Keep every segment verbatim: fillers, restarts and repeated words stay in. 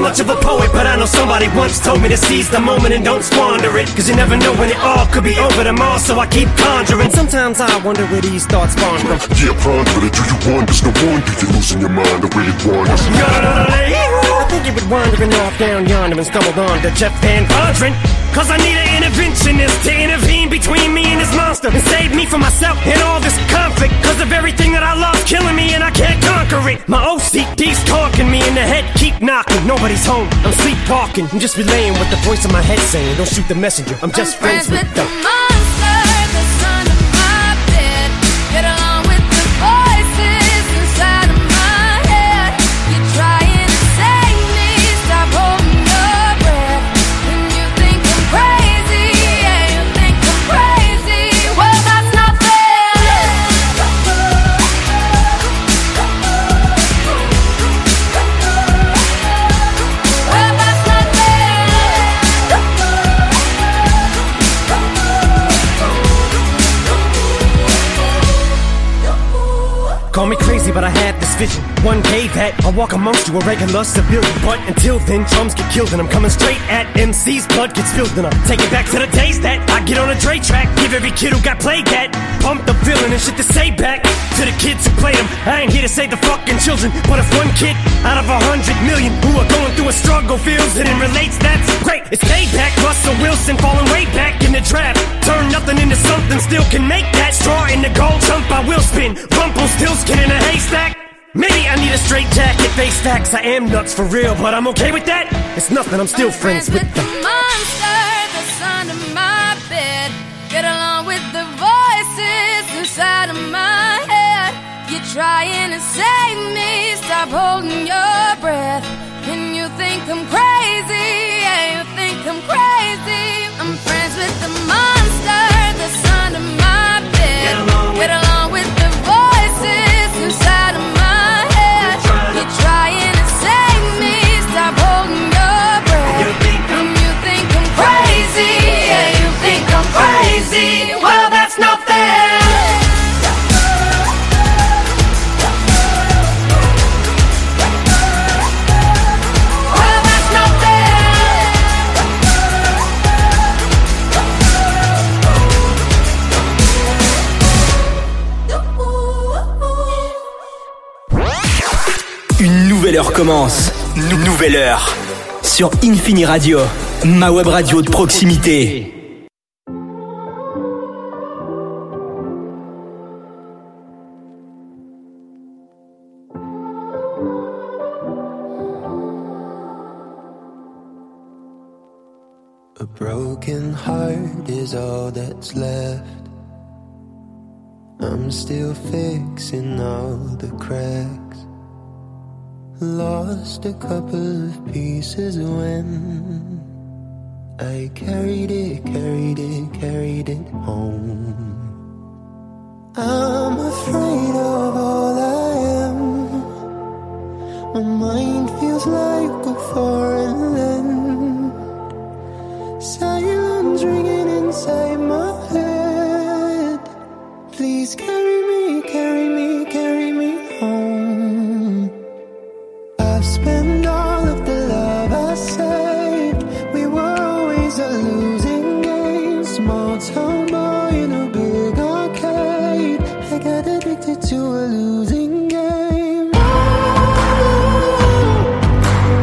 much of a poet, but I know somebody once told me to seize the moment and don't squander it. Cause you never know when it all could be over tomorrow, so I keep conjuring. Sometimes I wonder where these thoughts spawn from. Yeah, ponder it, do you wonder? No wonder you're losing your mind, I really wonder. I think you been wandering off down yonder and stumbled on to Jeff Van Vondren. Cause I need an interventionist to intervene between me and this monster and save me from myself and all this conflict. Cause of everything that I love killing me and I can't conquer it. My O C D's talking me in the head, keep knocking. Nobody's home, I'm sleepwalking. I'm just relaying what the voice in my head saying. Don't shoot the messenger, I'm just I'm friends, friends with the, the monster that's under my bed. Get along with the voices inside of my head. You're trying to save me, stop holding your breath. And you think I'm crazy, yeah, you think I'm crazy. Well, that's not fair. Well, that's not call me crazy, but I had this vision. One day that I'll walk amongst you, a regular civilian. But until then, drums get killed and I'm coming straight at M C's. Blood gets spilled and I'll take it back to the days that I get on a Dre track. Give every kid who got played that pump the villain and shit to say back to the kids who played them. I ain't here to save the fucking children, but if one kid out of a hundred million who are going through a struggle feels it and relates, that's great. It's payback. Russell Wilson falling way back in the draft. Turn nothing into something, still can make that. Straw in the gold jump, I will spin. Rumpelstiltskin in a haystack. Maybe I need a straight jacket, face facts. I am nuts for real, but I'm okay with that. It's nothing, I'm still I'm friends, friends with the, the monster that's under my bed. Get along with the voices inside of my head. You're trying to save me, stop holding your breath. And you think I'm crazy, yeah, you think I'm crazy. I'm friends with the monster that's under my bed. Get along with, Get along with the voices inside of my head. You're trying to save me, stop holding your breath. You think I'm, you think I'm crazy, yeah, you think I'm crazy. Well, that's not fair. Well, that's not fair. Une nouvelle heure commence. Nou- nouvelle heure. Sur Infini Radio, ma web radio de proximité. A broken heart is all that's left. I'm still fixing all the cracks. Lost a couple of pieces when I carried it, carried it, carried it home. I'm afraid of all I am. My mind feels like a foreign land. Silence ringing inside my head. Please carry me, carry me, carry me home. I've spent all of the love I saved. We were always a losing game. Small town boy in a big arcade. I got addicted to a losing game.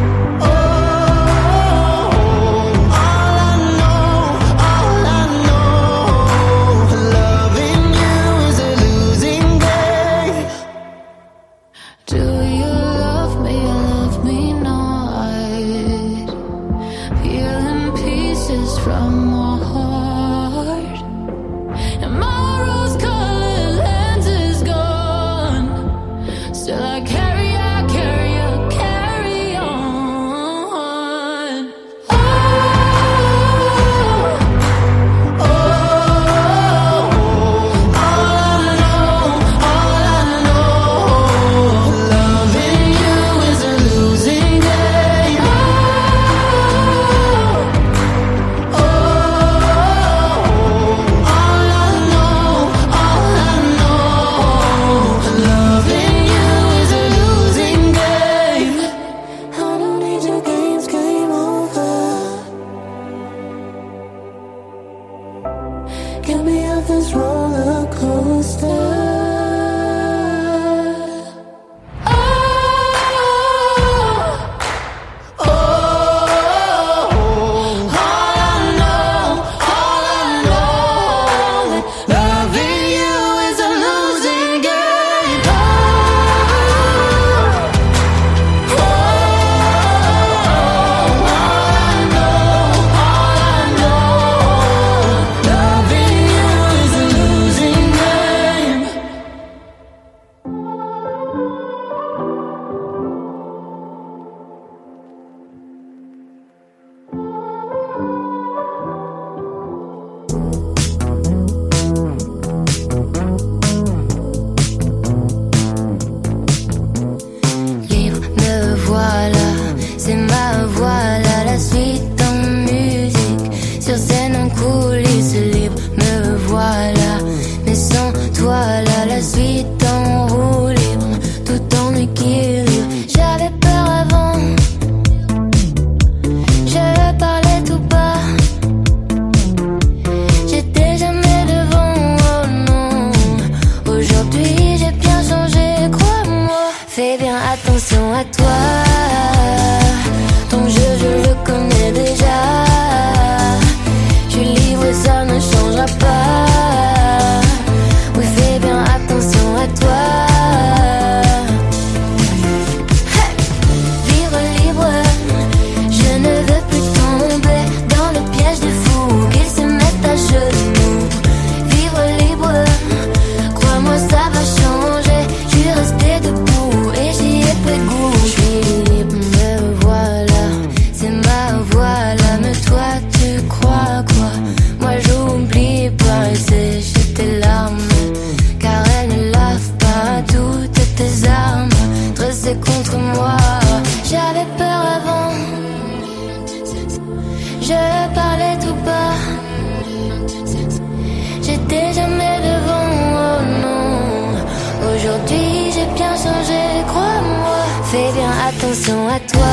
attention à toi.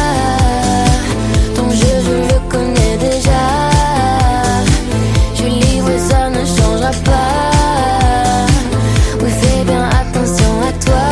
Ton jeu je le connais déjà. Je suis libre et ça ne changera pas. Oui, fais bien attention à toi.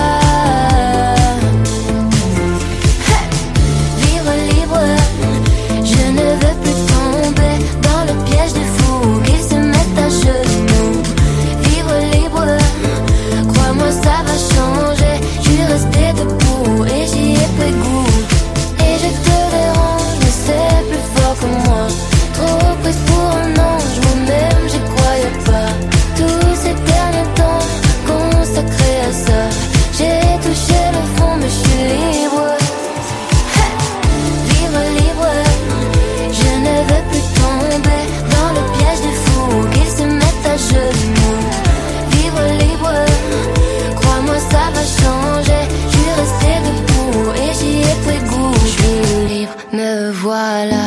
Hey! Vivre libre, je ne veux plus tomber dans le piège des fous qui se mettent à genoux. Vivre libre, crois-moi ça va changer. Je suis restée debout et j'y ai pris goût. Et je te dérange, mais c'est plus fort que moi. Trop prise pour un ange, moi-même j'y croyais pas. Tous ces derniers temps consacrés à ça, j'ai touché le fond mais je suis libre. Hey! Vivre libre, je ne veux plus tomber dans le piège des fous qui se mettent à genoux. Vivre libre, crois-moi ça va changer. Je suis restée debout et j'y ai pris goût. Je suis libre, me voilà.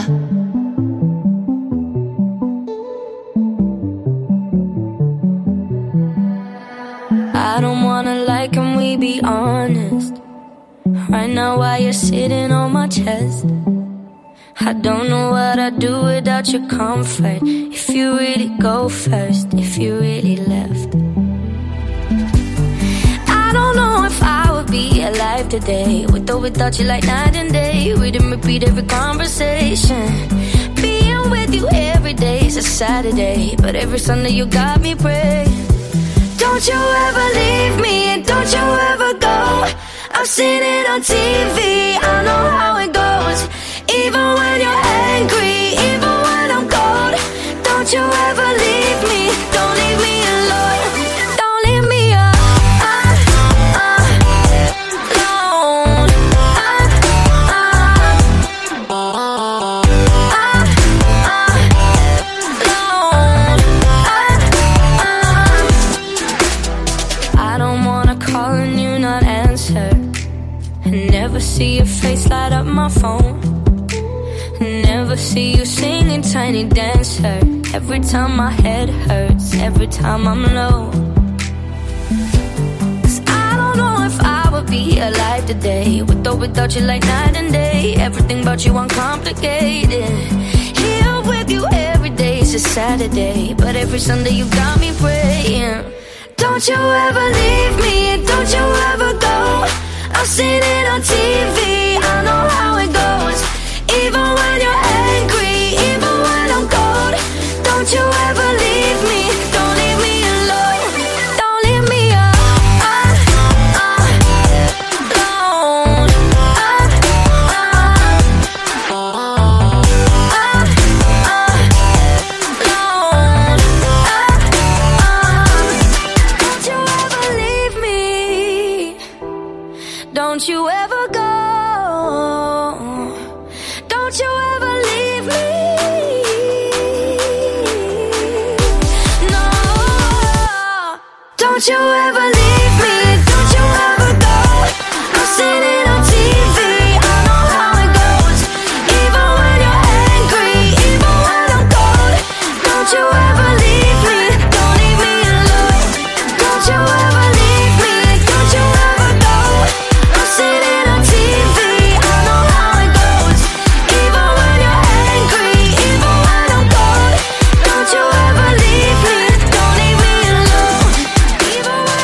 I don't wanna lie, can we be honest? Right now while you're sitting on my chest, I don't know what I'd do without your comfort. If you really go first, if you really left, I don't know if I would be alive today, with or without you like night and day. We didn't repeat every conversation. Being with you every day is a Saturday, but every Sunday you got me praying. Don't you ever leave me and don't you ever go. I've seen it on T V, I know how it goes. Even when you're angry, even when I'm cold. Don't you ever leave me, don't leave me alone. Don't leave me alone. I don't wanna call and you not answer, and never see your face light up my phone. Never see you singing Tiny Dancer. Every time my head hurts, every time I'm low. Cause I don't know if I would be alive today, with or without you like night and day. Everything about you uncomplicated. Here with you every day is a Saturday, but every Sunday you got me praying. Don't you ever leave me and don't you ever go. I've seen it on T V, I know how it goes. Even when you're angry, even when I'm cold. Don't you ever leave me, don't leave me alone. Don't leave me alone. Don't you ever leave me, don't you ever go. Don't you ever leave me. No. Don't you ever leave me. Don't you ever go. I've seen it on T V, I know how it goes. Even when you're angry, even when I'm cold. Don't you ever leave me, don't leave me alone. Don't you ever leave me, don't you ever go. I've seen it on T V, I know how it goes. Even when you're angry, even when I'm cold. Don't you ever leave me, don't leave me alone. Even when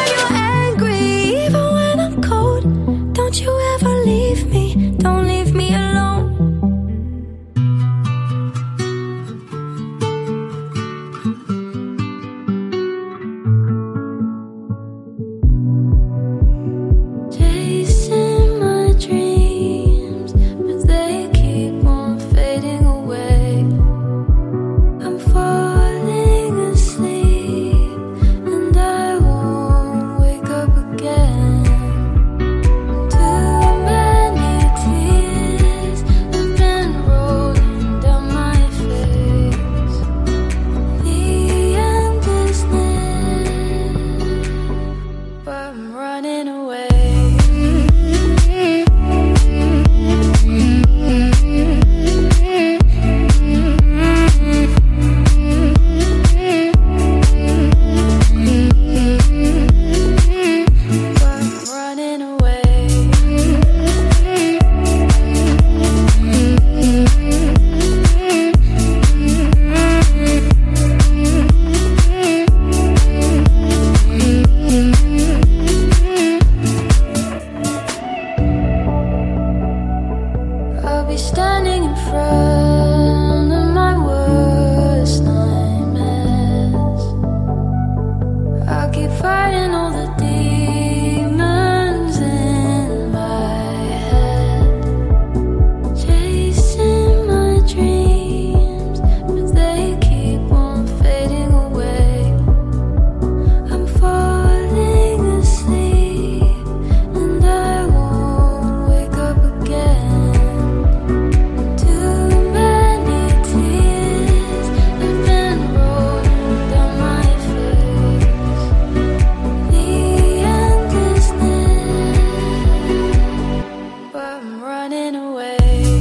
in front of my worst nightmares. I keep fighting all the demons in my head, chasing my dreams, but they keep on fading away. I'm falling asleep and I won't wake up again. Too many tears have been rolling down my face. The endlessness, but I'm running away.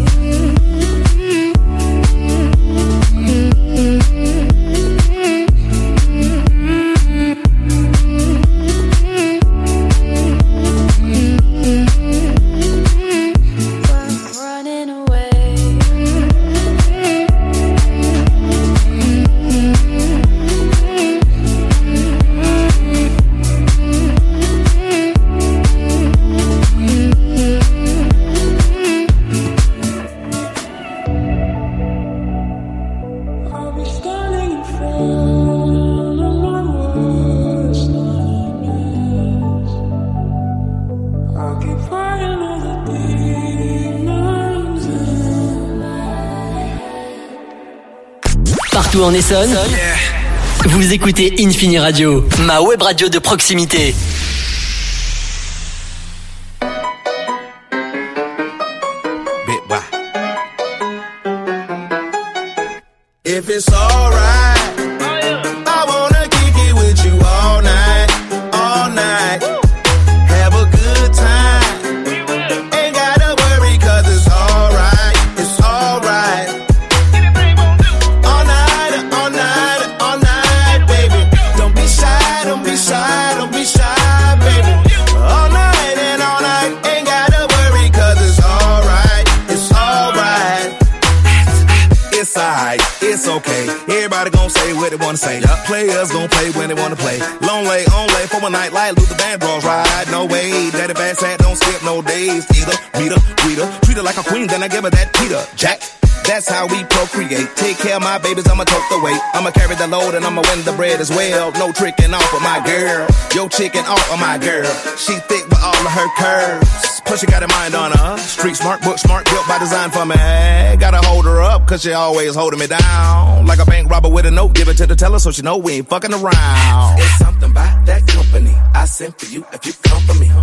But I'm running away. I'll be standing in front of my worst nightmares. I'll keep fighting all the demons in my head. Partout en Essonne, vous écoutez Infini Radio, ma web radio de proximité. Bit why. If it's alright, I wanna kick it with you all night, all night. Have a good time. Ain't gotta worry 'cause it's alright, it's alright. All night, all night, all night, baby. Don't be shy, don't be shy, don't be shy, baby. All night and all night, ain't gotta worry 'cause it's alright, it's alright. It's alright, it's okay. Everybody gon' say what they wanna say. Players gon' play when they wanna play. Long lay, on lay for a night like Luther Vandross ride. No way, daddy bad sad, don't skip no days. Either, meet her, greet her, treat her like a queen, then I give her that Peter Jack. That's how we procreate. Take care of my babies, I'ma tote the weight. I'ma carry the load and I'ma win the bread as well. No tricking off of my girl. Yo chicken off of my girl. She thick with all of her curves. Plus she got a mind on her. Street smart, book smart, built by design for me. Gotta hold her up, cause she always holding me down. Like a bank robber with a note, give it to the teller so she know we ain't fucking around. It's something about that company I sent for you if you come for me.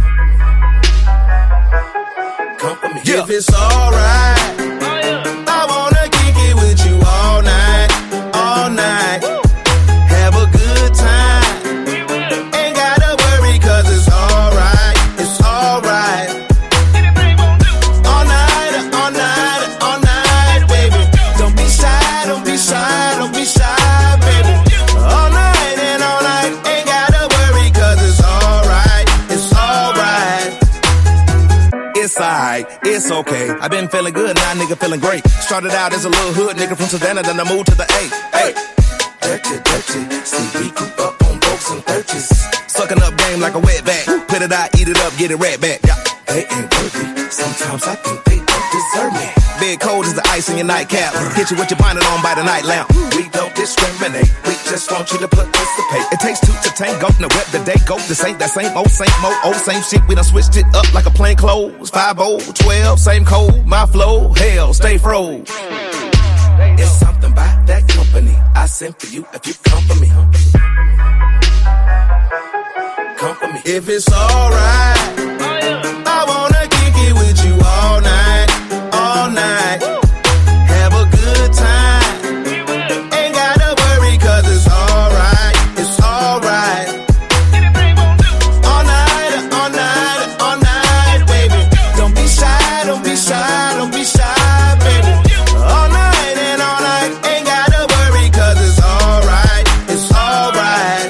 Come for me. Yeah. If it's alright, I wanna kick it with you all night, all night. Have a good time. Ain't gotta worry 'cause it's alright, it's alright. All night, all night, all night, baby. Don't be shy, don't be shy, don't be shy, baby. All night and all night, ain't gotta worry 'cause it's alright, it's alright. It's alright, it's okay. I've been feeling good, now nigga feeling great. Started out as a little hood nigga from Savannah, then I moved to the A. Hey, dirty, dirty. See, we grew up on folks and thirties. Sucking up game like a wet back. Put it out, eat it up, get it right back. Yeah, they ain't worthy. Sometimes I think they don't deserve me. Big cold is the ice in your nightcap. Hit you with your bonnet on by the night lamp. We don't discriminate, we just want you to participate. It takes two to tango, no rep the day go. This ain't that same old, same old, old, same shit. We done switched it up like a plain clothes. five oh, twelve, same code, my flow, hell, stay froze. It's something about that company I sent for you if you come for me. Come for me. If it's alright, I wanna kick it with you all night, all night. Have a good time. Ain't gotta worry 'cause it's alright, it's alright. All night, all night, all night, baby. Don't be shy, don't be shy, don't be shy, baby. All night and all night, ain't gotta worry 'cause it's alright, it's alright.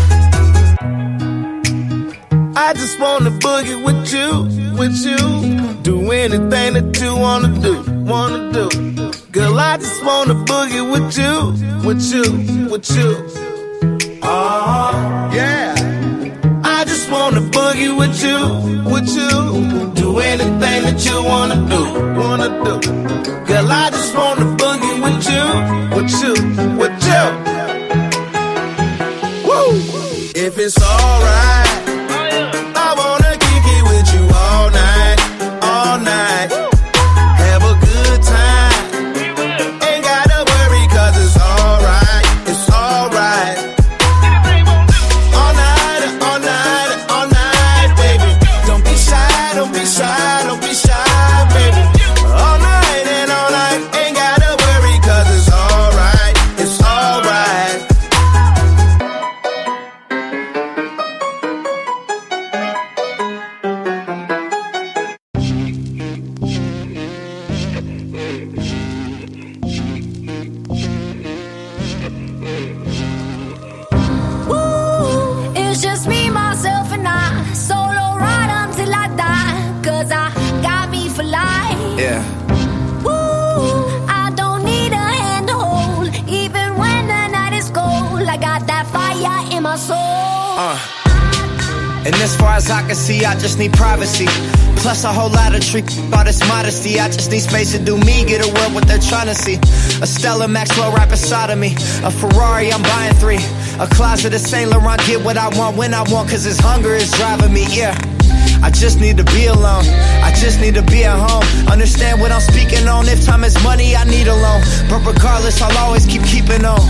I just wanna boogie with you, with you. Do anything that you wanna do, wanna do. Girl, I just wanna boogie with you, with you, with you. Oh, yeah. I just wanna boogie with you, with you. Do do anything that you wanna do, wanna do. Girl, I just wanna boogie with you, with you, with you. Woo! If it's alright, I wanna kick it with you all night, all night. Have a good time. Ain't gotta worry 'cause it's alright, it's alright. All night, all night, all night, baby. Don't be shy, don't be shy, don't be shy, baby. All night and all night, ain't gotta worry 'cause it's alright, it's alright. Woo, it's just me, myself, and I. Solo ride until I die. 'Cause I got me for life. Yeah. Woo, I don't need a hand to hold. Even when the night is cold, I got that fire in my soul. Uh. And as far as I can see, I just need privacy. Plus a whole lot of trick, all this modesty. I just need space to do me, get a world what they're trying to see. A Stella Maxwell right beside of me. A Ferrari, I'm buying three. A closet of Saint Laurent, get what I want when I want, 'cause this hunger is driving me, yeah. I just need to be alone, I just need to be at home. Understand what I'm speaking on, if time is money, I need a loan. But regardless, I'll always keep keeping on.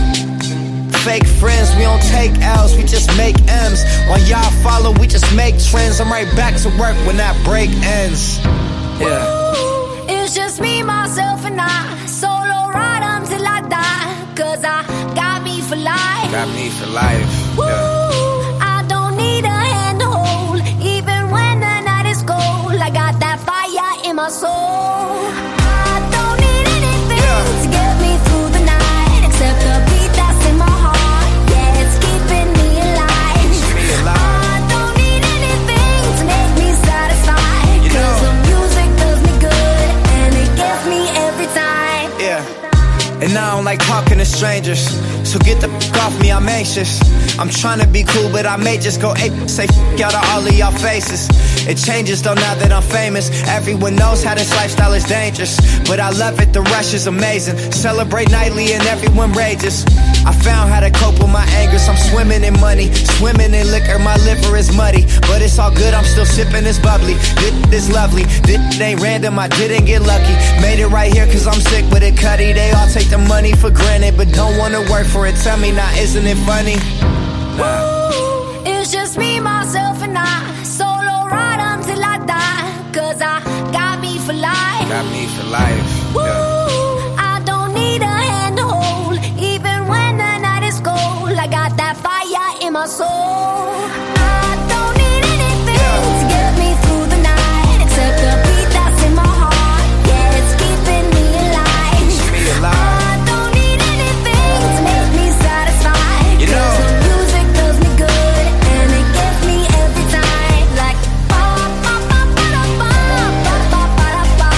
Fake friends, we don't take L's, we just make M's. While y'all follow, we just make trends. I'm right back to work when that break ends. Yeah. Woo, it's just me, myself, and I. Solo ride until I die. 'Cause I got me for life. Got me for life. Woo, Yeah. I don't need a hand to hold. Even when the night is cold, I got that fire in my soul. I don't need anything Yeah. to get me through the night, except the beat that's in my heart. Yeah, it's keeping me alive. me alive. I don't need anything to make me satisfied. You 'Cause know. the music does me good, and it gets me every time. Yeah. And I don't like talking to strangers, so get the f*** off me, I'm anxious. I'm trying to be cool, but I may just go ape, say f*** out of all of y'all faces. It changes though now that I'm famous. Everyone knows how this lifestyle is dangerous, but I love it, the rush is amazing. Celebrate nightly and everyone rages. I found how to cope with my angers. I'm swimming in money, swimming in liquor, my liver is muddy. But it's all good, I'm still sipping this bubbly. This is lovely, this ain't random, I didn't get lucky. Made it right here 'cause I'm sick with it, cutty. They all take the money for granted, but don't wanna work for it. Tell me now, isn't it funny? Nah. Woo, it's just me, myself, and I. Solo ride until I die. 'Cause I got me for life. Got me for life. Woo, Yeah. I don't need a hand to hold. Even when the night is cold, I got that fire in my soul. I don't need anything Yeah. to get me through the night, except the beat that's in my heart. Yeah, it's keeping me alive. me alive. I don't need anything to make me satisfied. You know. 'Cause the music does me good, and it gets me every time. Like ba ba ba ba da ba, ba ba ba da ba.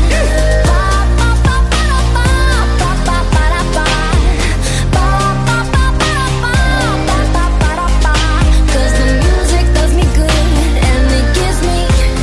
Ba ba ba ba da ba, ba ba ba da ba. Ba ba ba ba da ba, ba ba ba da ba. 'Cause the music does me good, and it gives me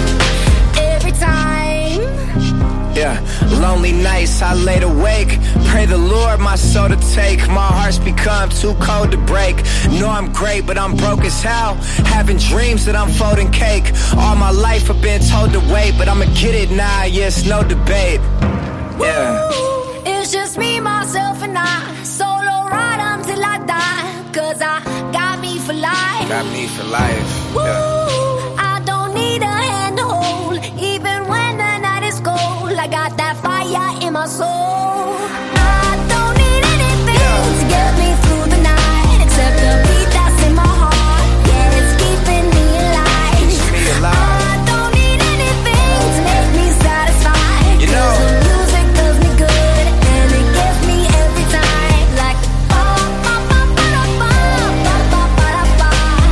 every time. Yeah, lonely nights I laid awake. Pray the Lord my soul to take. My heart's become too cold to break. Know I'm great, but I'm broke as hell. Having dreams that I'm folding cake. All my life I've been told to wait, but I'ma get it now, yeah, it's no debate. Yeah. Woo, it's just me, myself, and I. Solo ride until I die. 'Cause I got me for life. Got me for life. Woo, Yeah. I don't need a hand to hold. Even when the night is cold, I got that fire in my soul. I don't need anything Yeah. to get me through the night, except the beat that's in my heart. Yeah, it's keeping me alive. me alive. I don't need anything to make me satisfied. You know. 'Cause the music does me good, and it gets me every time. Like ba ba ba ba da ba, ba ba ba da ba.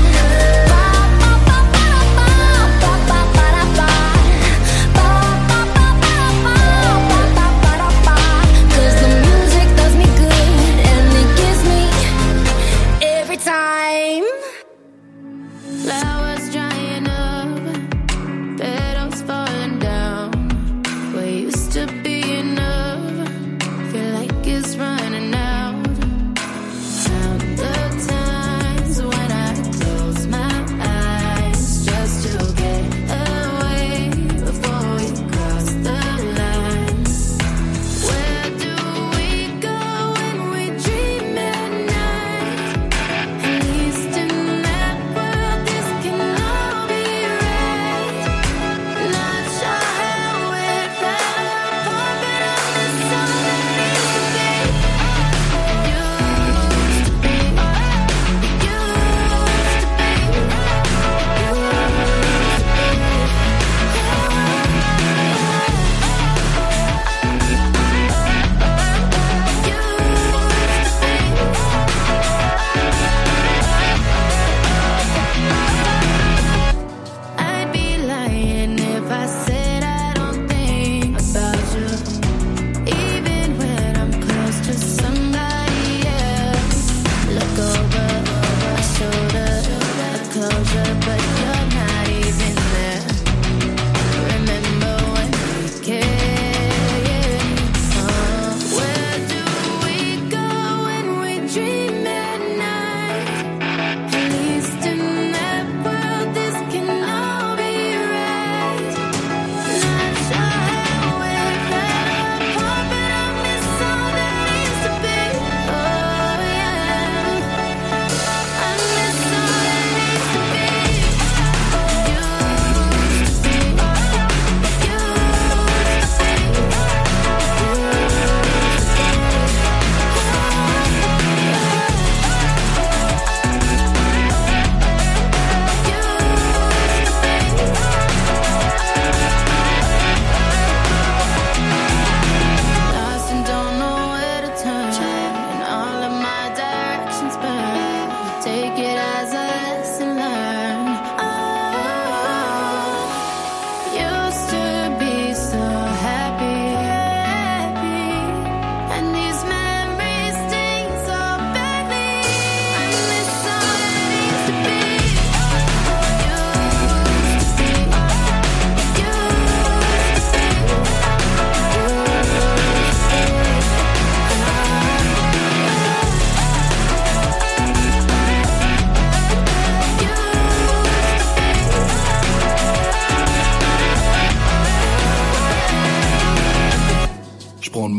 Ba ba ba ba da ba, ba ba ba da ba. Ba ba ba ba da ba, ba ba ba da ba.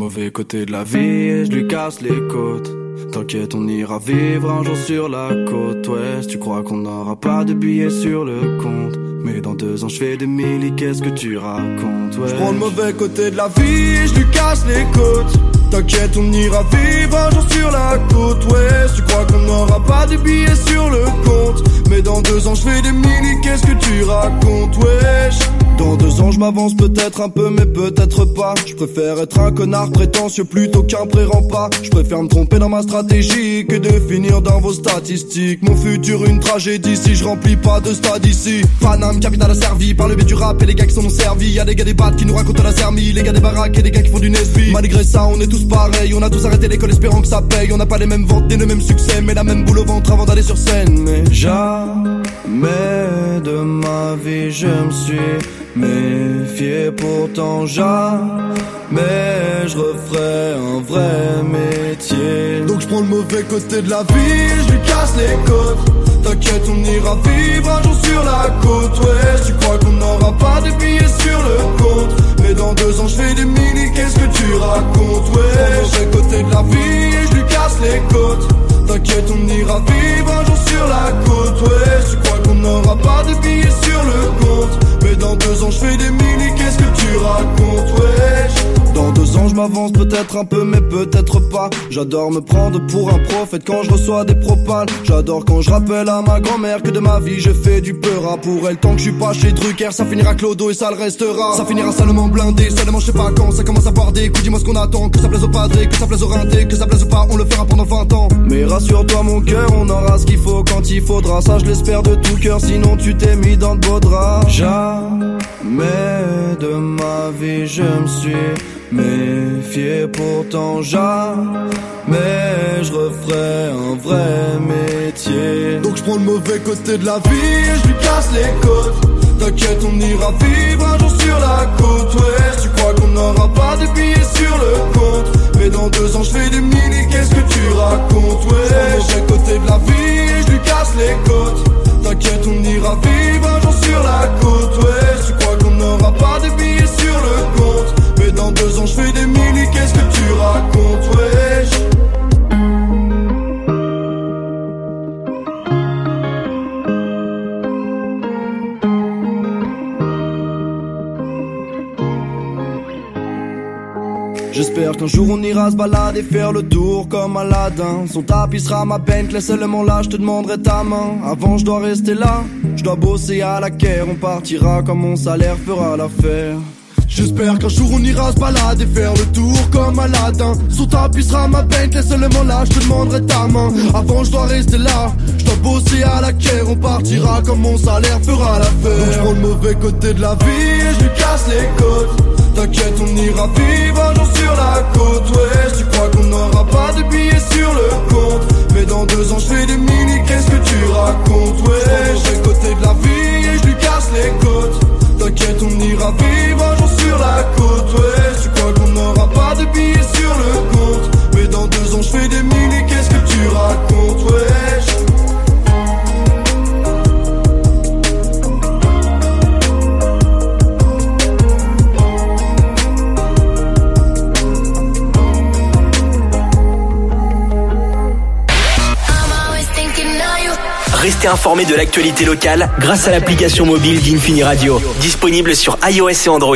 mauvais côté de la vie et je lui casse les côtes. T'inquiète, on ira vivre un jour sur la côte ouest. Tu crois qu'on n'aura pas de billets sur le compte, mais dans deux ans je fais des milli, qu'est-ce que tu racontes, ouais. Je prends le mauvais côté de la vie et je lui casse les côtes. T'inquiète, on ira vivre un jour sur la côte ouest. Tu crois qu'on n'aura pas de billets sur le compte, mais dans deux ans je fais des milli, qu'est-ce que tu racontes, wesh. Dans deux ans je m'avance peut-être un peu mais peut-être pas. Je préfère être un connard prétentieux plutôt qu'un pré-rempart. Je préfère me tromper dans ma stratégie que de finir dans vos statistiques. Mon futur une tragédie si je remplis pas de stade ici. Paname, capital asservi par le biais du rap et les gars qui sont servis. Y'a des gars des battes qui nous racontent la sermie, les gars des baraques et des gars qui font du Nesby. Malgré ça on est tous pareils, on a tous arrêté l'école espérant que ça paye. On n'a pas les mêmes ventes ni le même succès, mais la même boule au ventre avant d'aller sur scène. Mais jamais de ma vie je me suis méfié, pourtant jamais je referai un vrai métier. Donc je prends le mauvais côté de la vie et je lui casse les côtes. T'inquiète, on ira vivre un jour sur la côte ouest. Tu crois qu'on n'aura pas de billets sur le compte, mais dans deux ans je fais des milli, qu'est-ce que tu racontes, ouais. Je prends le mauvais côté de la vie et je lui casse les côtes. T'inquiète, on ira vivre un jour sur la côte ouest. Tu crois qu'on n'aura pas de billets sur le compte, mais dans deux ans je fais des milli, qu'est-ce que tu racontes, wesh. Dans deux ans je m'avance peut-être un peu mais peut-être pas. J'adore me prendre pour un prophète quand je reçois des propales. J'adore quand je rappelle à ma grand-mère que de ma vie j'ai fait du peur. Pour elle tant que je suis pas chez Drucker, ça finira clodo et ça le restera. Ça finira salement blindé, seulement je sais pas quand ça commence à boire des coups. Dis-moi ce qu'on attend, que ça plaise au padré, que ça plaise au rinté, que ça plaise ou pas, on le fera pendant vingt ans. Mais rassure-toi mon cœur, on aura ce qu'il faut quand il faudra. Ça je l'espère de tout cœur, sinon tu t'es mis dans de beaux draps. Jamais de ma vie je me suis méfié, pourtant jamais je referai un vrai métier. Donc je prends le mauvais côté de la vie et je lui casse les côtes. T'inquiète, on ira vivre un jour sur la côte ouest. Tu crois qu'on n'aura pas de billets sur le compte, mais dans deux ans je fais des milli, qu'est-ce que tu racontes, ouais. Je prends le mauvais côté de la vie et je lui casse les côtes. T'inquiète, on ira vivre un jour sur la côte ouest. Tu crois qu'on n'aura pas de billets sur le compte, mais dans deux ans je fais des milli, qu'est-ce que tu racontes, wesh. J'espère qu'un jour on ira se balader, faire le tour comme Aladdin. Son tapis sera ma Bentley, seulement là je te demanderai ta main. Avant je dois rester là, je dois bosser à la caire. On partira quand mon salaire fera l'affaire. J'espère qu'un jour on ira se balader, faire le tour comme Aladdin. Son tapis sera ma Bentley, seulement là je te demanderai ta main. Avant je dois rester là, je dois bosser à la caire. On partira quand mon salaire fera l'affaire. Donc je prends le mauvais côté de la vie et je lui casse les côtes. T'inquiète, on ira vivre un jour sur la côte ouest. Tu crois qu'on n'aura pas de billets sur le compte, mais dans deux ans je fais des milli, qu'est-ce que tu racontes, ouais. Je prends le mauvais côté de la vie et je lui casse les côtes. T'inquiète, on ira vivre un jour sur la côte ouest. Tu crois qu'on n'aura pas de billets sur le compte, mais dans deux ans je fais des milli, qu'est-ce que tu racontes, wesh. Restez informés de l'actualité locale grâce à l'application mobile d'Infini Radio, disponible sur iOS et Android.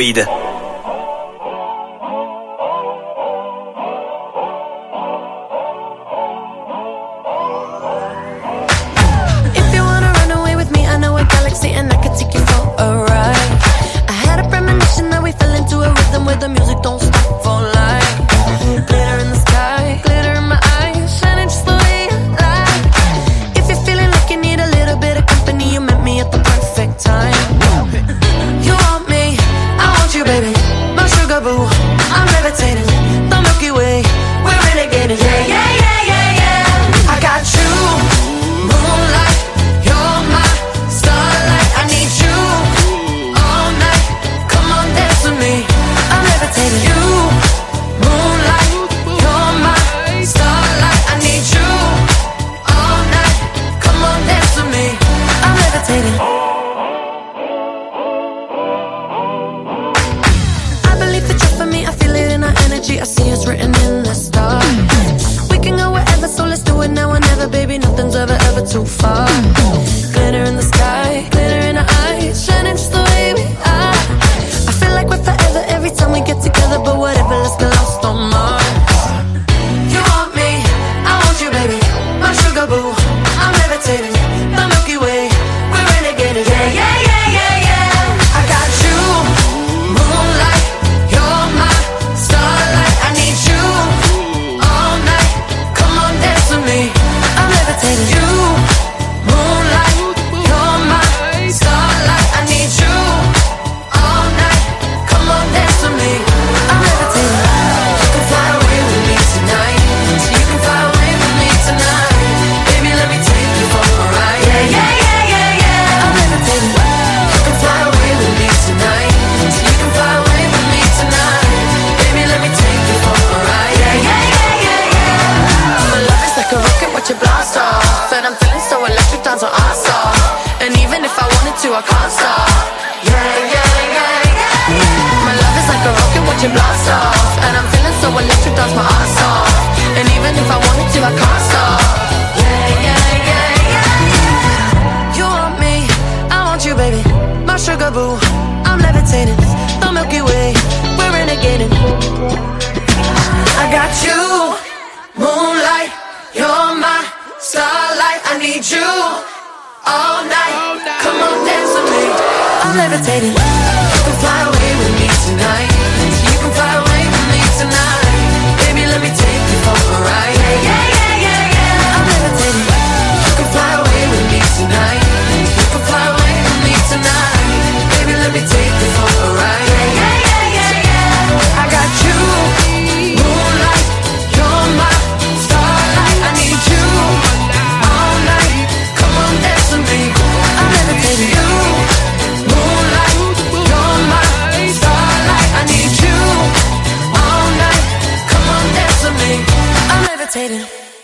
Baby, dance my ass off. And even if I wanted to, I can't stop. Yeah, yeah, yeah, yeah. You want me, I want you, baby. My sugar boo, I'm levitating. The Milky Way, we're renegading. I got you, moonlight, you're my starlight. I need you all night. Come on, dance with me. I'm levitating. You can fly away with me tonight. You can fly away with me tonight. Baby, let me take you for a ride. Yeah, yeah, yeah, yeah, yeah. I'm levitating. You can fly away with me tonight. You can fly away with me tonight. Baby, let me take you for a ride. Yeah, yeah, yeah, yeah, yeah. I got you, moonlight, you're my starlight. I need you all night. Come on, dance with me. I'm levitating. You, moonlight, you're my starlight. I need you all night. Come on, dance with me. I'm levitating.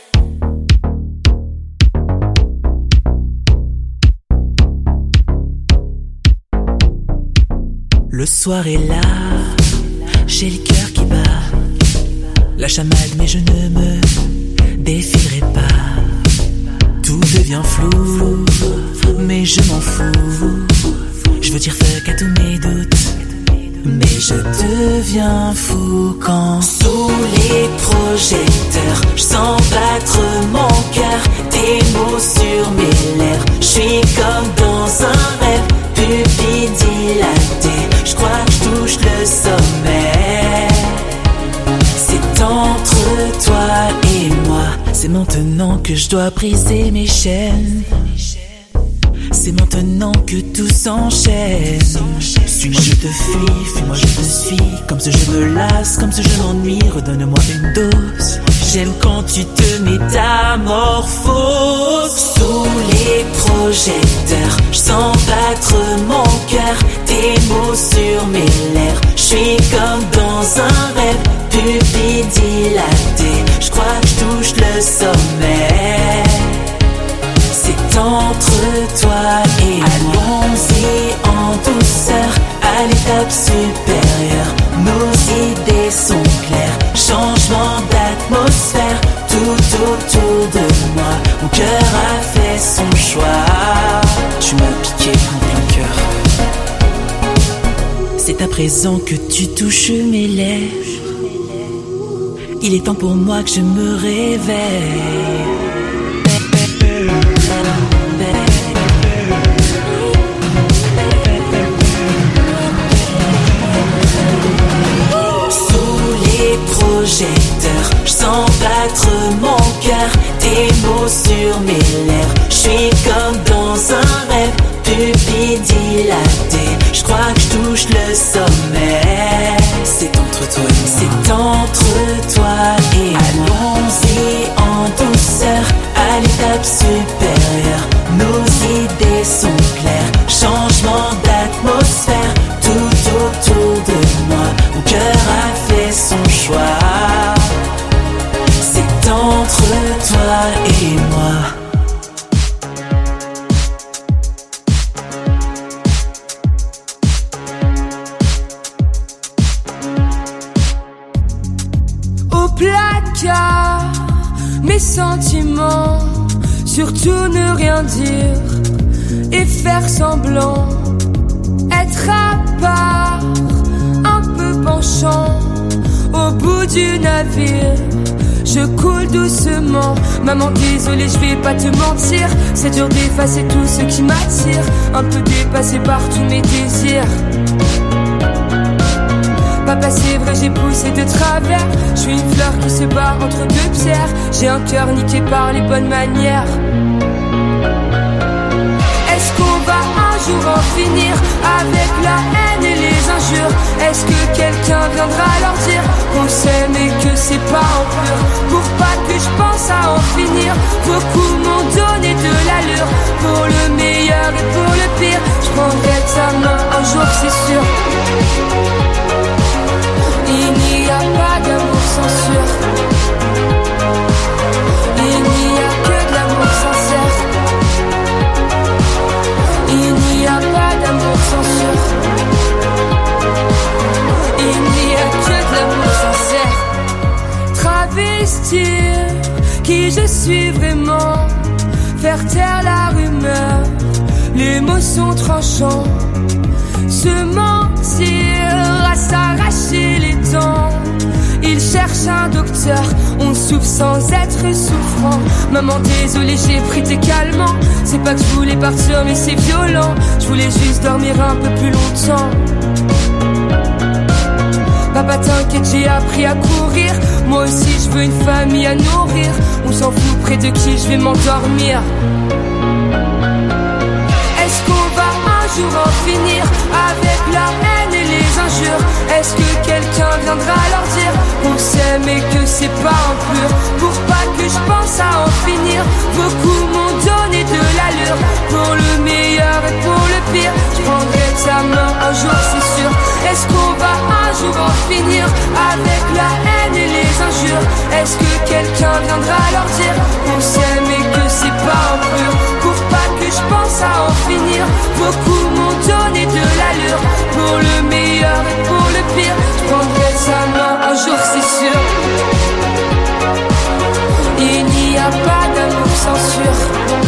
Le soir est là, j'ai le cœur qui bat. La chamade, mais je ne me défierai pas. Tout devient flou, mais je m'en fous. Je veux dire fuck à tous mes doutes, mais je deviens fou quand sous les projecteurs, je sens battre mon cœur. Tes mots sur mes lèvres, je suis comme dans un rêve. Pupille dilatée, je crois que je touche le sommet. C'est entre toi et moi, c'est maintenant que je dois briser mes chaînes. C'est maintenant que tout s'enchaîne. Suis-moi, je te fuis, fuis-moi, je te suis. Comme ce je me lasse, comme ce je m'ennuie. Redonne-moi une dose. J'aime quand tu te métamorphoses. Sous les projecteurs, je sens battre mon cœur. Tes mots sur mes lèvres, je suis comme dans un rêve. Pupille dilatée, je crois que je touche le sommet. C'est entre toi et moi. Allons-y en douceur, à l'étape supérieure. Nos idées sont claires, changement d'atmosphère. Tout autour de moi, mon cœur a fait son choix. Tu m'as piqué en plein cœur. C'est à présent que tu touches mes lèvres. Il est temps pour moi que je me réveille. Projecteur, je sens battre mon cœur. Tes mots sur mes lèvres, je suis comme dans un rêve. Pupille dilatée, je crois que je touche le sommet. C'est entre toi et moi, c'est entre toi et moi. Allons-y en douceur, à l'étape supérieure. Nos idées sont claires, changement d'atmosphère. Tout autour de moi, mon cœur a fait son choix. C'est entre toi et moi. Au placard, mes sentiments, surtout ne rien dire et faire semblant. Être à part, un peu penchant, au bout du navire, je coule doucement. Maman, désolée, je vais pas te mentir. C'est dur d'effacer tout ce qui m'attire. Un peu dépassé par tous mes désirs. Papa, c'est vrai, j'ai poussé de travers. Je suis une fleur qui se bat entre deux pierres. J'ai un cœur niqué par les bonnes manières. Est-ce qu'on va un jour en finir avec la haine et les injures? Est-ce que quelqu'un viendra leur dire qu'on s'aime et que c'est pas en pur? Pour pas que je pense à en finir, beaucoup m'ont donné de l'allure. Pour le meilleur et pour le pire, je prendrai ta main un jour, c'est sûr. Il n'y a pas d'amour sans sûr. Il n'y a que de l'amour sincère. Il n'y a pas d'amour sans sûr. Il n'y a que de l'amour sincère. investir qui je suis vraiment, faire taire la rumeur, les mots sont tranchants, se mentir à s'arracher les dents. Il cherche un docteur, on souffre sans être souffrant. Maman désolée j'ai pris tes calmants, c'est pas que je voulais partir mais c'est violent. Je voulais juste dormir un peu plus longtemps. Papa t'inquiète j'ai appris à courir, moi aussi je veux une famille à nourrir. On s'en fout près de qui je vais m'endormir. Est-ce qu'on va un jour en finir avec la haine et les injures? Est-ce que quelqu'un viendra leur dire qu'on s'aime et que c'est pas impur? Pour pas que je pense à en finir, beaucoup m'ont donné de l'allure. Pour le meilleur et pour le pire, je prendrai ta main un jour c'est sûr. Est-ce qu'on va un jour en finir avec la haine et les injures? Est-ce que quelqu'un viendra leur dire qu'on s'aime et que c'est pas impur? Pour pas que je pense à en finir, beaucoup m'ont donné de l'allure. Pour le meilleur et pour le pire, je prendrai sa main un jour c'est sûr. Il n'y a pas d'amour sans sûr.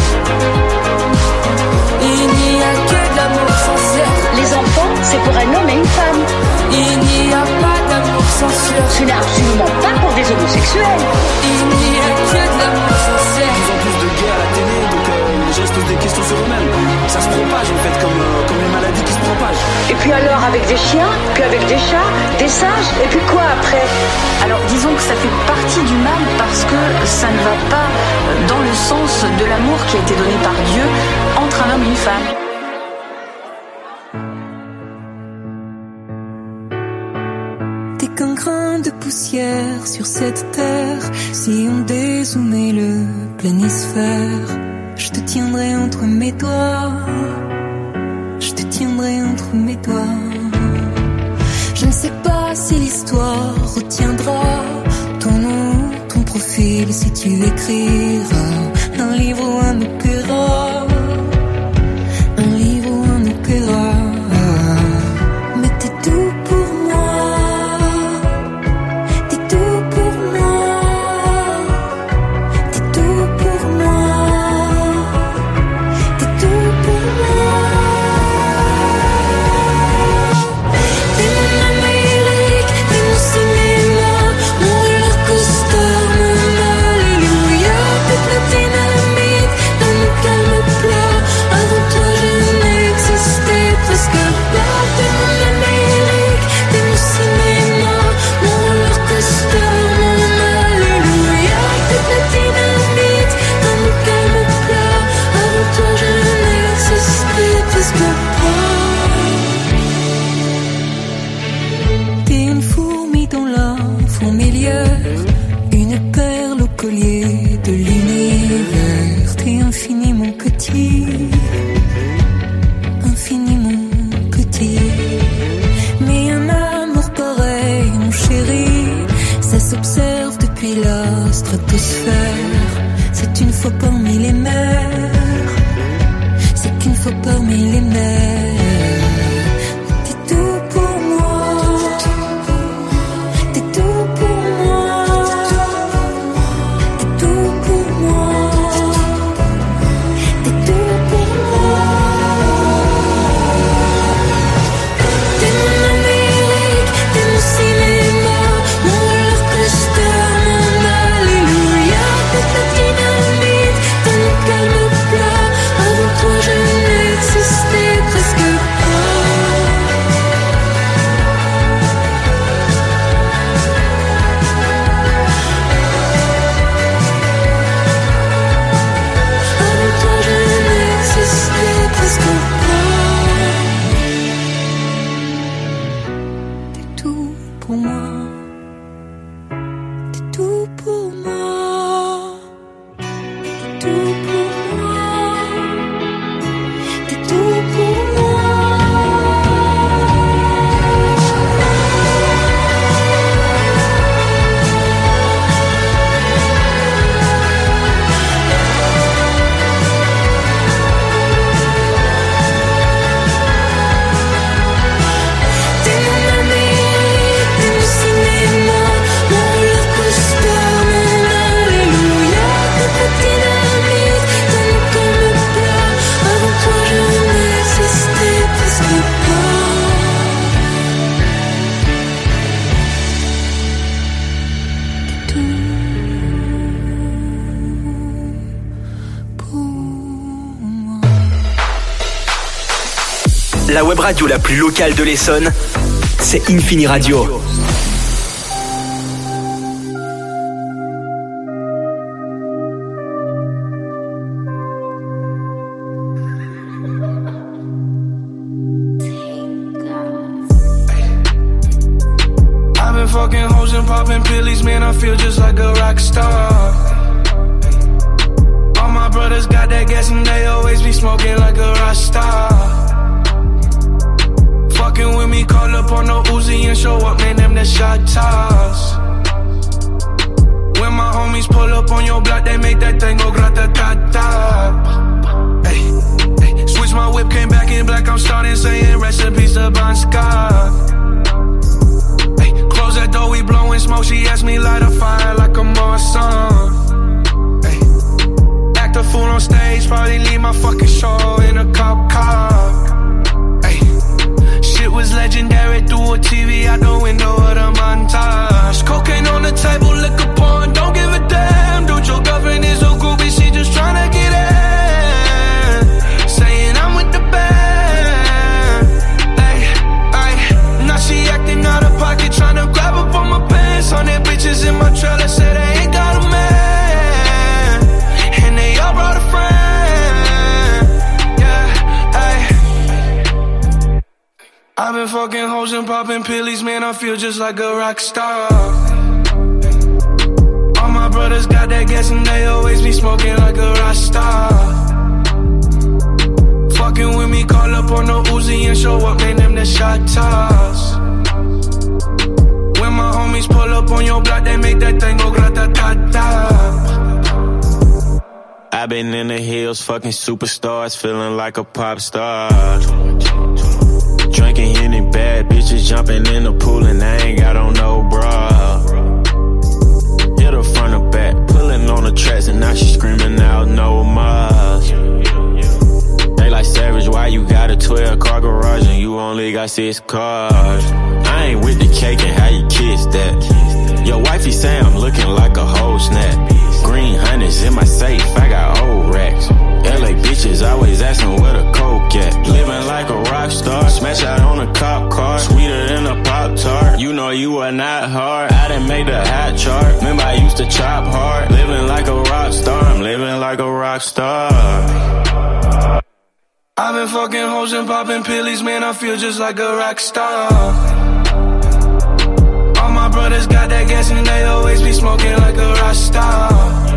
Il n'y a que de l'amour sincère. Les enfants, c'est pour un homme et une femme. Il n'y a pas d'amour sans sûr. Ce n'est absolument pas pour des homosexuels. Il n'y a que de l'amour sincère. De plus en plus de gays à la télé, donc euh, les gens se posent des questions sur eux-mêmes. Ça se propage en fait, comme, euh, comme les maladies qui se propagent. Et puis alors avec des chiens, puis avec des chats, des singes, et puis quoi après? Alors disons que ça fait partie du mal parce que ça ne va pas dans le sens de l'amour qui a été donné par Dieu entre un homme et une femme. T'es qu'un grain de poussière sur cette terre. Si on dézoomait le planisphère, je te tiendrai entre mes doigts. Je te tiendrai entre mes doigts. Je ne sais pas si l'histoire retiendra ton nom, ton profil, si tu écriras un livre ou un opéra. Un livre ou un opéra. Mais t'es tout pour moi. T'es tout pour moi. T'es tout pour moi. T'es tout pour moi. T'es mon Amérique, t'es mon cinéma, mon roller coaster, mon alléluia. T'es la dynamite dans mon calme plat. Avant toi je n'existais presque pas. T'es mon Amérique, t'es mon cinéma, mon roller coaster, mon alléluia. T'es la dynamite dans mon calme plat. Avant toi je n'existais presque pas. T'es une fourmi dans la fourmilière, une perle au collier de l'univers. T'es infiniment petit, infiniment petit. Mais un amour pareil, mon chéri, ça s'observe depuis la stratosphère. C'est une fois parmi les mers, c'est qu'une fois parmi les mers. T'es tout pour moi. T'es tout pour moi. T'es tout pour moi. T'es tout pour moi. T'es mon Amérique, t'es mon cinéma, mon roller coaster, mon alléluia. T'es la dynamite dans mon calme plat. Avant toi je n'existais presque pas. Avant toi je n'existais presque pas. T'es tout pour moi. T'es tout pour moi. T'es tout pour moi. T'es tout pour moi. T'es mon Amérique, t'es mon cinéma, mon roller coaster, La web radio la plus locale de l'Essonne, c'est Infini Radio. Fucking hoes and popping pillies, man, I feel just like a rock star. All my brothers got that gas and they always be smoking like a rock star. Fucking with me, call up on the Uzi and show up, man, them the shot toss. When my homies pull up on your block, they make that thing go grata-ta-ta. Hey, hey, switch my whip, came back in black, I'm starting saying recipes to Bon Scott. Close that door, we blowing smoke. She asked me light a fire like a Marsan. Ay. Act a fool on stage, probably leave my fucking show in a cop car. Ay. Shit was legendary through a T V out the window of the montage. Cocaine on the table, liquor porn, don't give a damn. Dude, your girlfriend is a groupie, she just tryna get in. Saying I'm with the band. Ay, ay. Now she acting out of pocket, tryna grab up on my pants. On their bitches in my trailer, say they ain't got a man. And they all brought a friend. Yeah, ayy. I've been fucking hoes and popping pillies, man, I feel just like a rock star. All my brothers got that gas and they always be smoking like a rock star. Fucking with me, call up on the Uzi and show up, man, them the shot toss. When my homies pull up on your block, they make that thing go grata-ta-ta. I've been in the hills, fucking superstars, feeling like a pop star. Drinking Henny, bad bitches jumping in the pool and I ain't got on no bra. Hit her front or back, pulling on the tracks and now she screaming out no more. They like Savage, why you got a twelve car garage and you only got six cars? I ain't with the cake and how you kiss that. Your wifey say I'm looking like a whole snap. Green hundreds in my safe, I got old racks. L A bitches always asking where the coke at. Living like a rock star, smash out on a cop car. Sweeter than a Pop-Tart, you know you are not hard. I done made the hot chart, remember I used to chop hard. Living like a rock star, I'm living like a rock star. I've been fucking hoes and popping pillies, man, I feel just like a rock star. All my brothers got that gas and they always be smoking like a rock star.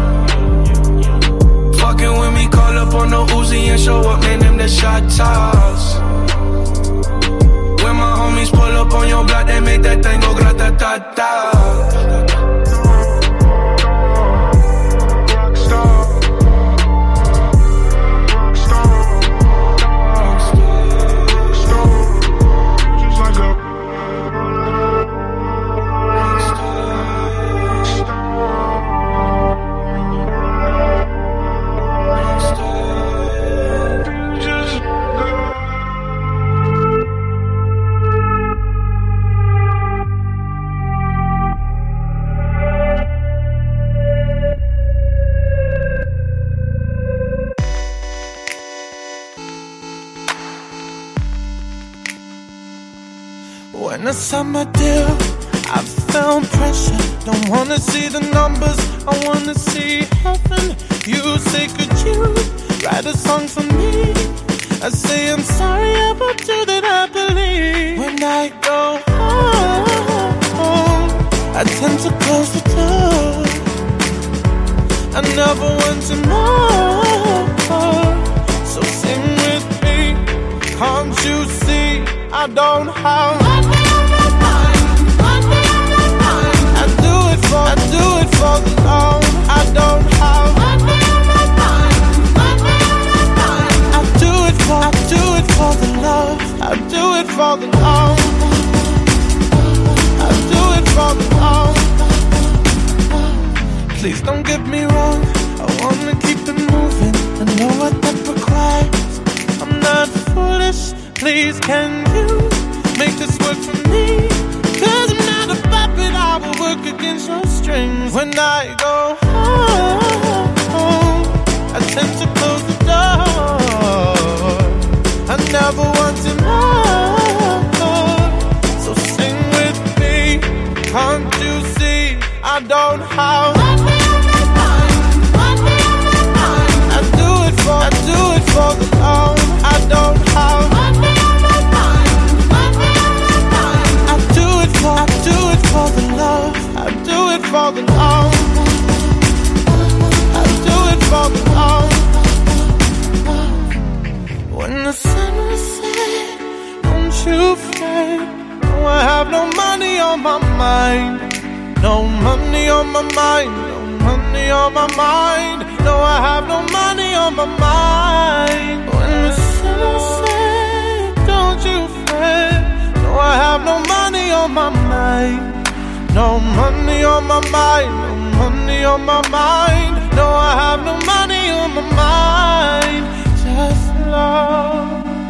Fucking with me, call up on the Uzi and show up, man, them the shot toss. When my homies pull up on your block, they make that thing go grata-ta-ta. When I signed my deal, I felt pressure. Don't wanna see the numbers, I wanna see heaven. You say, could you write a song for me? I say, I'm sorry about you that I believe. When I go home, I tend to close the door. I never want to know. So sing with me, can't you see I don't have money on my mind, money on my mind. I do it for, I do it for the love. I don't have money on my mind, money on my mind. I do it for, I do it for the love. I do it for the love. I do it for the love. Please don't get me wrong, I wanna keep it moving. I know what that requires. I'm not foolish. Please can you make this work for me? Cause I'm not a puppet, I will work against your strings. When I go home, I tend to close the door. I never wanted more. So sing with me, can't you see I don't have money on my mind, money on my mind. I do it for, I do it for the love. I don't have money on my mind, money on my mind. I do it for, I do it for the love. I do it for the love. I do it for the love. When the sun was set, don't you fret. No, I have no money on my mind. No money on my mind. No money on my mind. No, I have no money on my mind. When the sun was set, don't you fret. No, I have no money on my mind. No money on my mind. No money on my mind. No, I have no money on my mind. Just love.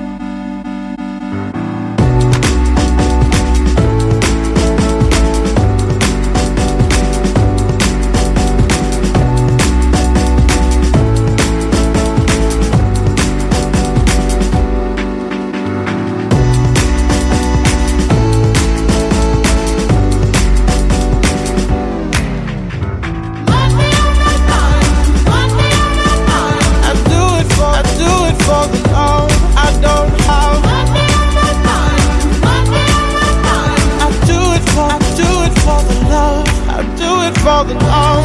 For the love, I don't have money on my mind, money on my mind. I do it for, I do it for the love. I do it for the love.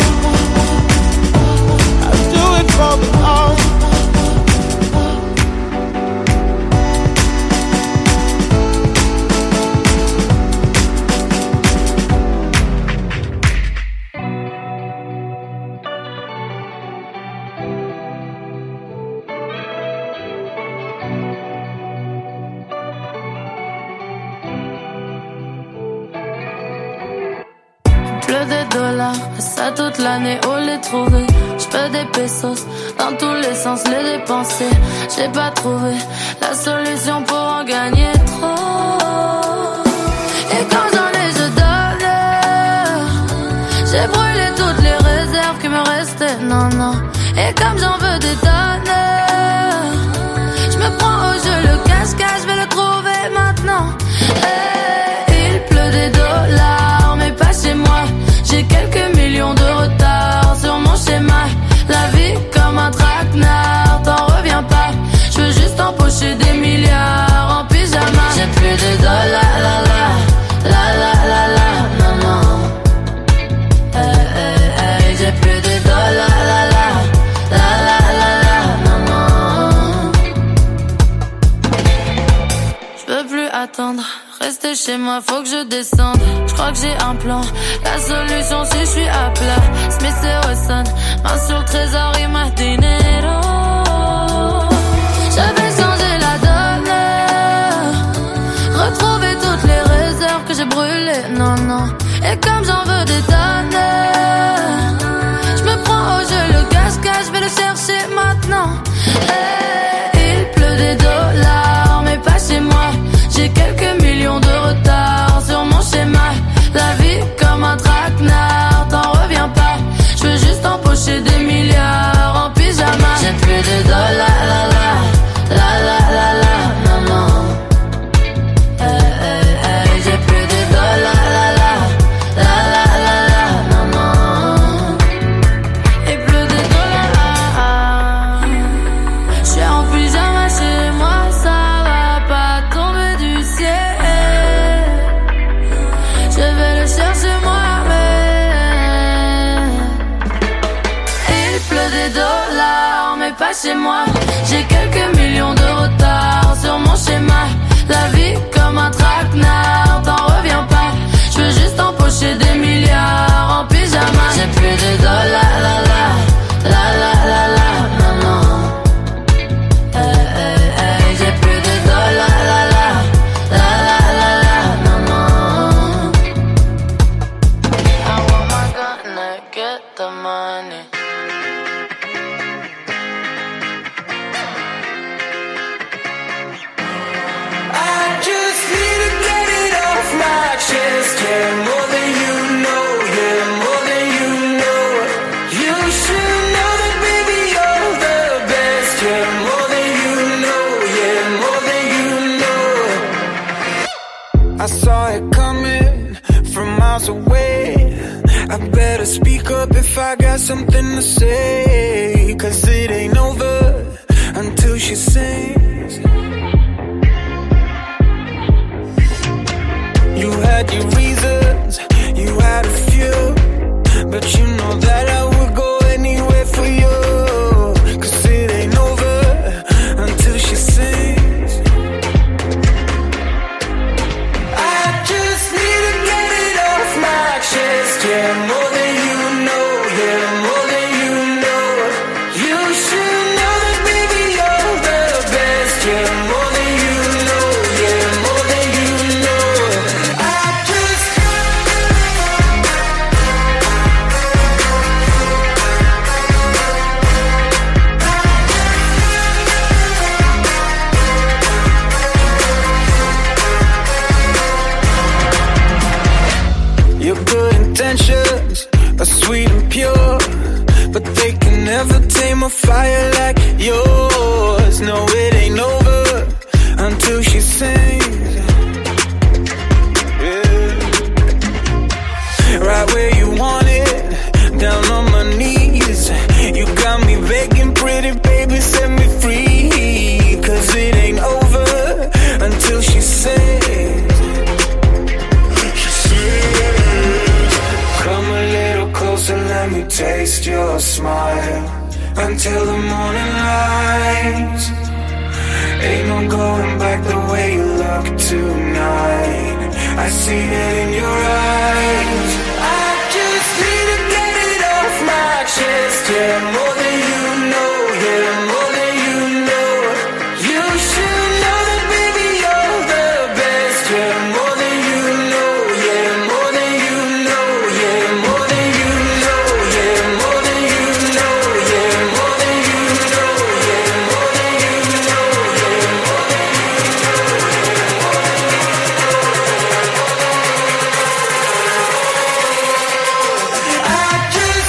I do it for the love. Ça toute l'année, où les trouver? J'peux des pesos dans tous les sens, les dépenser. J'ai pas trouvé la solution pour en gagner trop. Et quand j'en ai, je donne. J'ai brûlé toutes les réserves qui me restaient, non, non. Et comme j'en veux des tonnes, j'me prends au jeu le cache-cache, j'vais le trouver maintenant. Hey, il pleut des dollars, mais pas chez moi. J'ai quelques millions de retard sur mon schéma. La vie comme un traquenard, t'en reviens pas. Je veux juste empocher des milliards en pyjama. J'ai plus de dollars, la la, la la la la, non non. Hey, hey, hey, j'ai plus de dollars, la la, la la la la, non non. Je veux plus attendre. Rester chez moi, faut que je descende. J'crois que j'ai un plan. La solution si je suis à plat. Smith et Wesson, main sur le trésor et ma dinero. Je vais changer la donne. Retrouver toutes les réserves que j'ai brûlées, non, non. Et comme j'en veux des tonnes, j'me prends au jeu le cache-cache, j'vais le chercher maintenant. Hey, il pleut des dollars, mais pas chez moi. J'ai quelques millions de retard sur mon schéma. La vie comme un traquenard, t'en reviens pas. Je veux juste empocher des milliards en pyjama. J'ai plus de dollars, la la, la la la la, non non. Hey, hey, hey, j'ai plus de dollars, la la, la la la la, non non. Et plus de dollars. J'suis en pyjama chez moi, ça va pas tomber du ciel. Je vais le chercher moi-même. Il pleut des dollars, mais pas chez moi. J'ai quelques millions de retard sur mon schéma. La vie comme un traquenard, t'en reviens pas. Je veux juste empocher des milliards en pyjama. J'ai plus de dollars, la la, la la la la, non non. Hey, hey, hey, j'ai plus de dollars, la la, la la la la, non non. How am I gonna get the money? I just need to get it off my chest. Yeah, more than you know. Yeah, more than you know. You should know that, baby, you're the best. Yeah, more than you know. Yeah, more than you up if I got something to say, 'cause it ain't over until she sings. You had your reasons, you had a few, but you know that I would go anywhere for you, 'cause it ain't over until she sings. I just need to get it off my chest, yeah, more than you know, yeah, more than you know. You should know that baby you're the best, yeah, more than you know, yeah, more than you know. I just your good intentions are sweet and pure, but they can never tame a fire like yours. No, it ain't over until she sings. Yeah. Right where you want it, down on my knees. You got me begging, pretty baby, set me free, 'cause it ain't over until she sings. Come a little closer, let me taste your smile, until the morning light. Ain't no going back the way you look tonight. I see it in your eyes. I just need to get it off my chest, yeah, more than you know, yeah, more than you know. You should know that baby you're the best, yeah, more than you know, yeah, more than you know, yeah, more than you know, yeah, more than you know, yeah, more than you know, yeah, more than you know, yeah, more than I just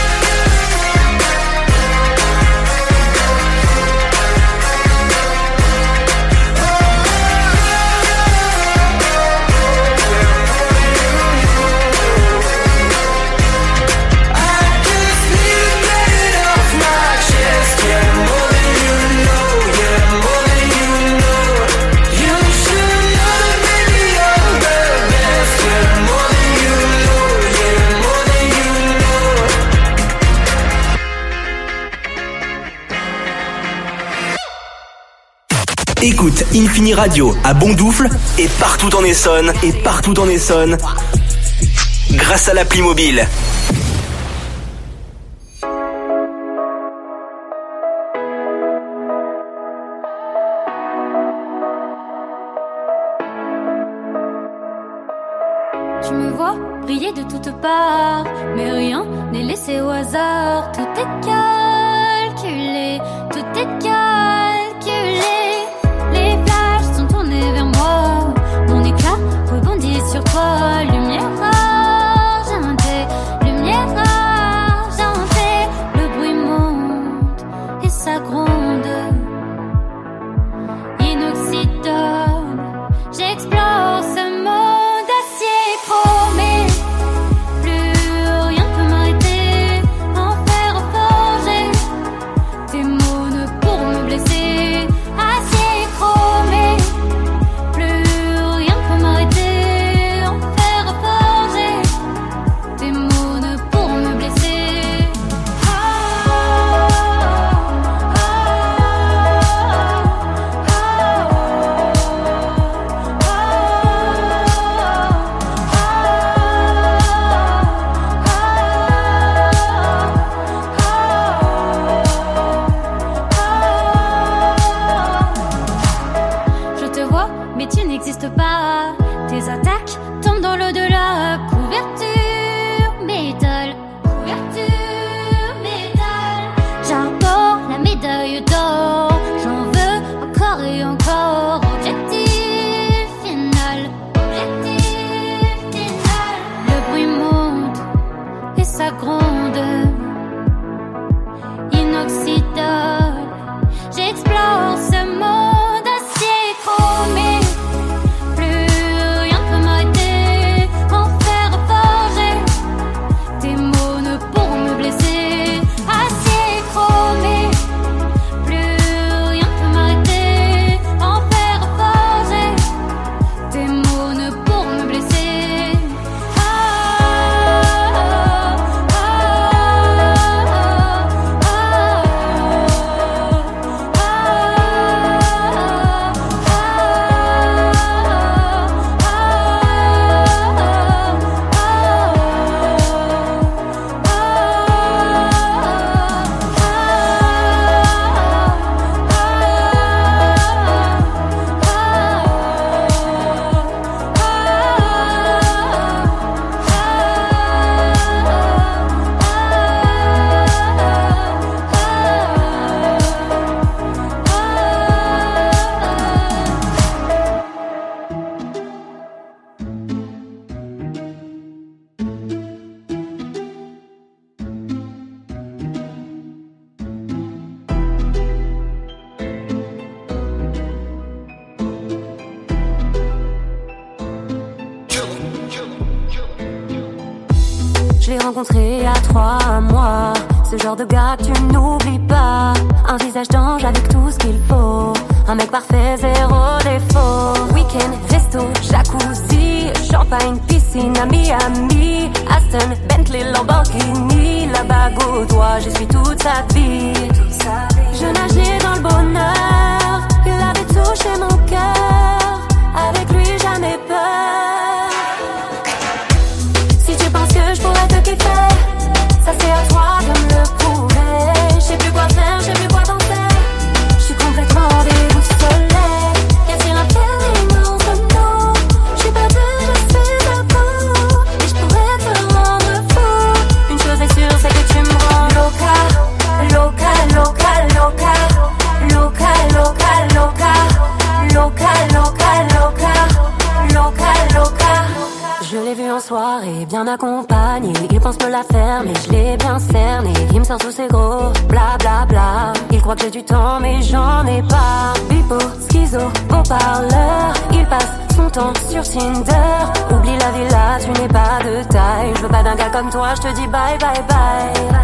Écoute Infini Radio à Bondoufle et partout en Essonne et partout en Essonne grâce à l'appli mobile. Tu me vois briller de toutes parts, mais rien n'est laissé au hasard. Tout est calculé, tout est calculé. Les flashs sont tournés vers moi, mon éclat rebondit sur toi. Lumière argentée, lumière argentée. Le bruit monte et ça gronde, inoxydable. J'explore ce monde acier chromé. Plus rien ne peut m'arrêter, en fer forgé. Tes mots ne pourront me blesser. Acier chromé. Plus rien ne peut m'arrêter, en fer forgé. Tes mots ne pourront me blesser. Oh, oh, Je te vois, mais tu n'existes pas. Tes attaques tombent dans l'au-delà. Couverture métal, couverture métal. J'arbore la médaille d'or. J'en veux encore et encore. Objectif final, objectif final. Le bruit monte et ça gronde, inoxydable. J'explore ce monde acier chromé. Plus rien ne peut m'arrêter, en fer forgé. Tes mots ne pourront rencontré à trois mois. Ce genre de gars que tu n'oublies pas. Un visage d'ange avec tout ce qu'il faut. Un mec parfait, zéro défaut. Week-end, resto, jacuzzi, champagne, piscine à Miami. Aston, Bentley, Lamborghini. La bague au doigt, je suis toute sa vie. Je nageais dans le bonheur. Il avait touché mon cœur. Avec lui, jamais peur. Si tu penses que je pourrais te kiffer, ça c'est à toi de me le prouver. Je sais plus quoi faire, je sais plus quoi penser. Je suis complètement déboussolée. Y'a-t-il un feeling entre nous? Je suis perdue, je suis à bout. Et je pourrais te rendre fou. Une chose est sûre, c'est que tu me rends loca. Loca, loca, loca. Loca, loca, loca. Loca, loca, loca. Loca, loca. Je l'ai vu en soirée, bien accompagné. Il pense me la faire, mais je l'ai bien cerné. Il me sort tous ses gros bla bla bla. Il croit que j'ai du temps, mais j'en ai pas. Bipo, schizo, beau parleur. Il passe son temps sur Tinder. Oublie la villa, tu n'es pas de taille. Je veux pas d'un gars comme toi, je te dis bye bye bye.